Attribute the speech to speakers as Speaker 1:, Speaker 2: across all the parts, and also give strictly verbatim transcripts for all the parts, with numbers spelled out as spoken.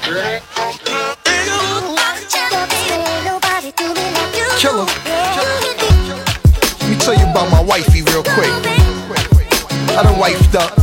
Speaker 1: Killer. Let me tell you about my wifey real quick. I done wifed up.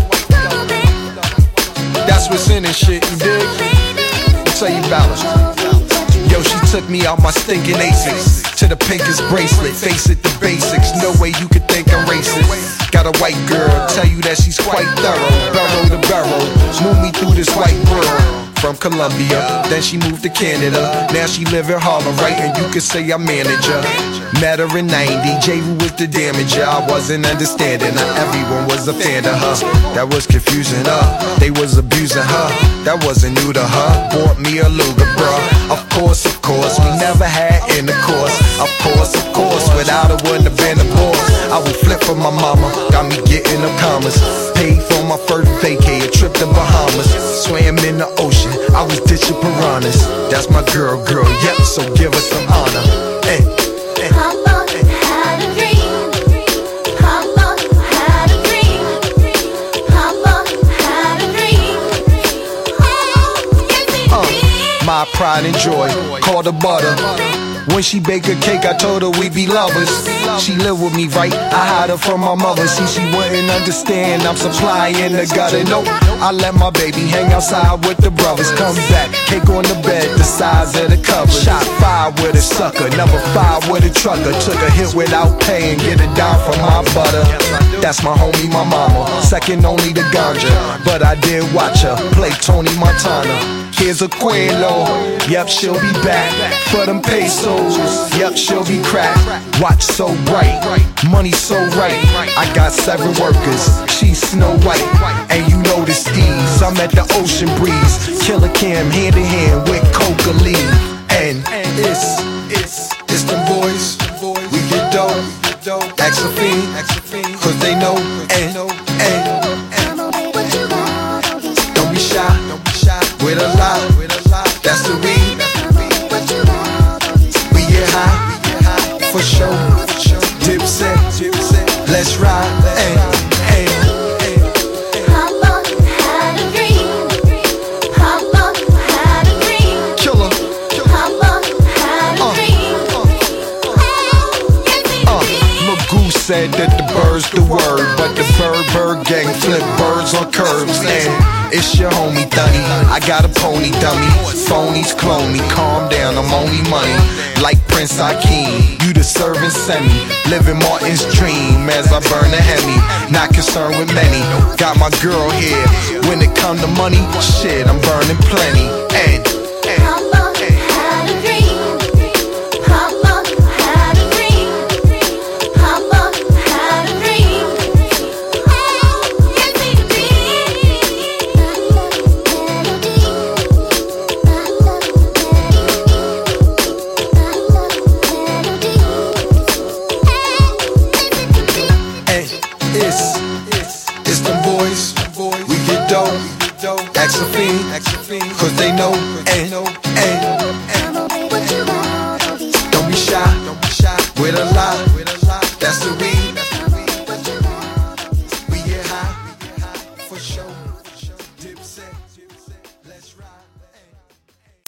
Speaker 1: That's what's in this shit, you dig? Let me tell you about it. Yo, she took me out my stinking aces to the pinkest bracelet. Face it, the basics. No way you could think I'm racist. Got a white girl, tell you that she's quite thorough. Barrel to barrel, move me through this white world. From Colombia, then she moved to Canada. Now she live in Harlem, right? And you could say I manage her. Met her in ninety, J-Wu was the damager. I wasn't understanding her, everyone was a fan of her. That was confusing her, they was abusing her. That wasn't new to her, bought me a Luger, bruh. Of course, of course, we never had intercourse. Of course, of course, without her wouldn't have been a boss. I would flip for my mama, got me getting them commas. Paid for my first vacay, a trip to Bahamas. Swam in the ocean, I was ditching piranhas. That's my girl, girl, yep, so give us some honor. Hey, hey.
Speaker 2: Mama had a dream. Mama had a dream. Mama had a dream. Oh, yes it
Speaker 1: Uh,
Speaker 2: did.
Speaker 1: my pride and joy, called her butter. When she bake a cake, I told her we be lovers. She live with me, right? I hide her from my mother. See, she wouldn't understand. I'm supplying the gutter. Nope, I let my baby hang outside with the brothers. Come back, cake on the bed, the size of the cover. Shot five with a sucker, number five with a trucker. Took a hit without paying, get it down from my butter. That's my homie, my mama. Second only to ganja, but I did watch her play Tony Montana. Here's a Quelo, yep, she'll be back for them pesos, yep, she'll be cracked. Watch so bright, money so right. I got seven workers, she's Snow White. And you know the steez, I'm at the ocean breeze. Killer Cam hand in hand with Coca Lee. And it's, it's, it's them boys, we get dope, ask a fiend, cause they know. And, and, don't be shy, with a lot, that's the read. We get high, for sure. Dipset, let's ride. Ay, ay, ay.
Speaker 2: Mama had a dream. Mama had a dream.
Speaker 1: Killer.
Speaker 2: Mama had a
Speaker 1: Uh,
Speaker 2: dream. Oh, yes it
Speaker 1: Uh,
Speaker 2: did.
Speaker 1: Magoo said that the bird's the word, but the bird bird gang flip birds on curbs. And it's your homie Thunny, I got a pony dummy. Phonies clone me, calm down, I'm only money. Like Prince Akeem, you the servant semi. Living Martin's dream as I burn a Hemi. Not concerned with many, got my girl here. When it come to money, shit, I'm burning plenty. And